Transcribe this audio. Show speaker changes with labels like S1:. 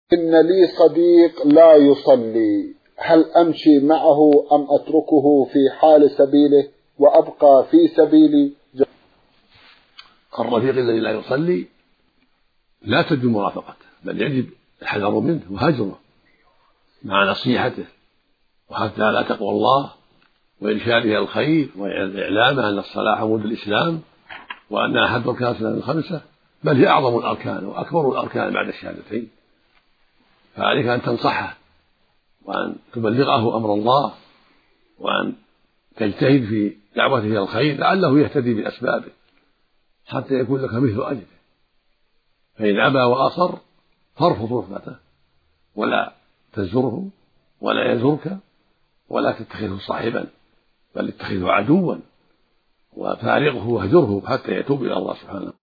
S1: إن لي صديق لا يصلي، هل أمشي معه أم أتركه في حال سبيله وأبقى في سبيلي؟
S2: الرفيق الذي لا يصلي لا تجب مرافقته، بل يجب الحذر منه وهجره مع نصيحته، وحتى لا تقوى الله وإرشاده الخير وإعلامه أن الصلاة عمود الإسلام وأن أحد أركان الإسلام الخمسة، بل هي أعظم الأركان وأكبر الأركان بعد الشهادتين. فعليك أن تنصحه وأن تبلغه أمر الله وأن تجتهد في دعوته إلى الخير لعله يهتدي بأسبابه حتى يكون لك مثل أجره. فإن أبى وأصر فارفض رفضته ولا تزره ولا يزرك ولا تتخذه صاحبا، بل اتخذه عدوا وفارقه واهجره حتى يتوب إلى الله سبحانه.